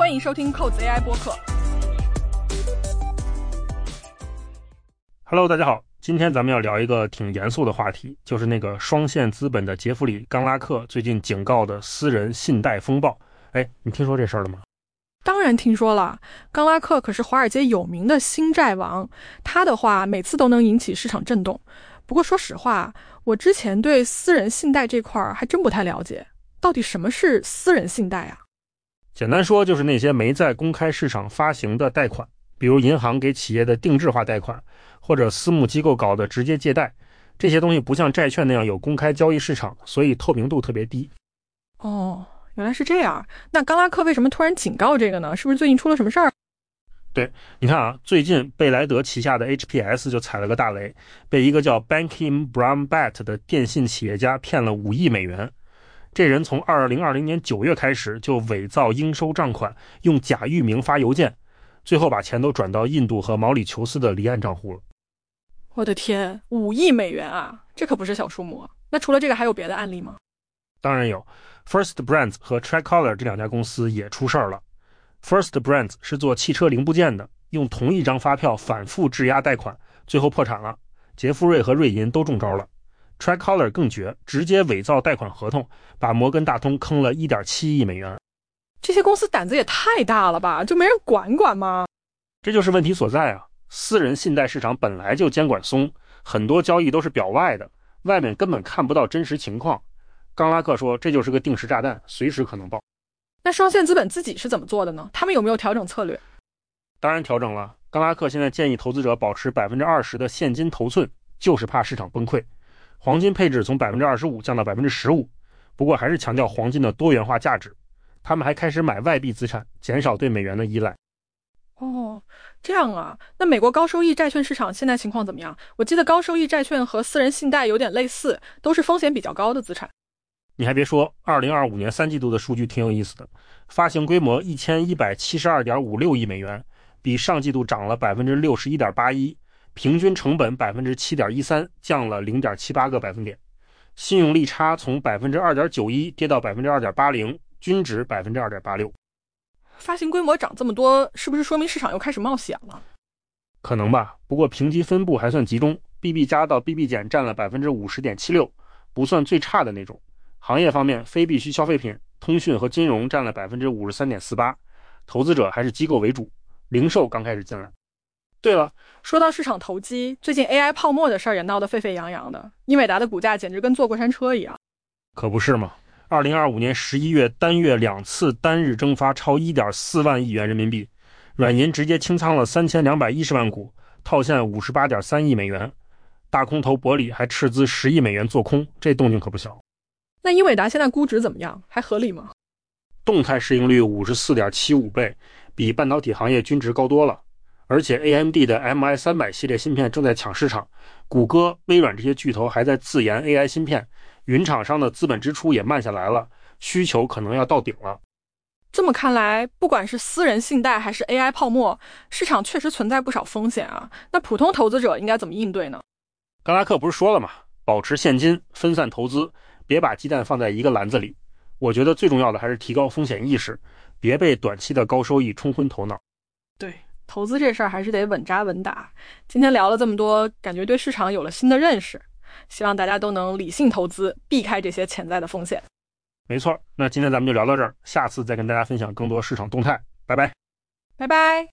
欢迎收听扣子 AI 播客。 Hello， 大家好，今天咱们要聊一个挺严肃的话题，就是那个双线资本的杰弗里·冈拉克最近警告的私人信贷风暴。你听说这事儿了吗？ 当然听说了，冈拉克可是华尔街有名的新债王，他的话每次都能引起市场震动。不过说实话，我之前对私人信贷这块还真不太了解，到底什么是私人信贷啊？ 简单说就是那些没在公开市场发行的贷款，比如银行给企业的定制化贷款，或者私募机构搞的直接借贷，这些东西不像债券那样有公开交易市场，所以透明度特别低。 哦，原来是这样。那冈拉克为什么突然警告这个呢？是不是最近出了什么事儿？ 对，你看啊，最近贝莱德旗下的 HPS 就踩了个大雷，被一个叫 Bankim Brownbat 的电信企业家骗了5亿美元。这人从2020年9月开始就伪造应收账款，用假域名发邮件，最后把钱都转到印度和毛里求斯的离岸账户了。 我的天，5亿美元啊，这可不是小数目。那除了这个还有别的案例吗？ 当然有， First Brands 和 Tricolor 这两家公司也出事儿了。First Brands 是做汽车零部件的，用同一张发票反复质押贷款，最后破产了，杰夫瑞和瑞银都中招了。Tricolor 更绝，直接伪造贷款合同，把摩根大通坑了 1.7 亿美元。 这些公司胆子也太大了吧，就没人管吗？ 这就是问题所在啊！私人信贷市场本来就监管松，很多交易都是表外的，外面根本看不到真实情况。冈拉克说这就是个定时炸弹，随时可能爆。 那双线资本自己是怎么做的呢？他们有没有调整策略？ 当然调整了，冈拉克现在建议投资者保持 20% 的现金头寸，就是怕市场崩溃。黄金配置从 25% 降到 15%， 不过还是强调黄金的多元化价值。他们还开始买外币资产，减少对美元的依赖。 哦，这样啊。那美国高收益债券市场现在情况怎么样？我记得高收益债券和私人信贷有点类似，都是风险比较高的资产。 你还别说，2025年3季度的数据挺有意思的，发行规模 1172.56 亿美元，比上季度涨了 61.81%， 平均成本 7.13%， 降了 0.78个百分点。信用利差从 2.91% 跌到 2.80%， 均值 2.86%。 发行规模涨这么多，是不是说明市场又开始冒险了？ 可能吧，不过评级分布还算集中， BB 加到 BB 减占了 50.76%， 不算最差的那种。行业方面，非必需消费品、通讯和金融占了 53.48%， 投资者还是机构为主，零售刚开始进来。对了， 说到市场投机，最近 AI 泡沫的事儿也闹得沸沸扬扬的，英伟达的股价简直跟坐过山车一样。 可不是嘛，2025年11月单月2次单日蒸发超 1.4 万亿元人民币，软银直接清仓了3210万股，套现 58.3 亿美元，大空头伯里还斥资10亿美元做空，这动静可不小。 那英伟达现在估值怎么样？还合理吗？ 动态市盈率 54.75 倍，比半导体行业均值高多了。而且 AMD 的 MI300 系列芯片正在抢市场，谷歌、微软这些巨头还在自研 AI 芯片，云厂商的资本支出也慢下来了，需求可能要到顶了。 这么看来，不管是私人信贷还是 AI 泡沫，市场确实存在不少风险啊。那普通投资者应该怎么应对呢？ 冈拉克不是说了吗？保持现金，分散投资，别把鸡蛋放在一个篮子里。我觉得最重要的还是提高风险意识，别被短期的高收益冲昏头脑。 对，投资这事儿还是得稳扎稳打。今天聊了这么多，感觉对市场有了新的认识，希望大家都能理性投资，避开这些潜在的风险。 没错，那今天咱们就聊到这儿，下次再跟大家分享更多市场动态，拜拜。 拜拜。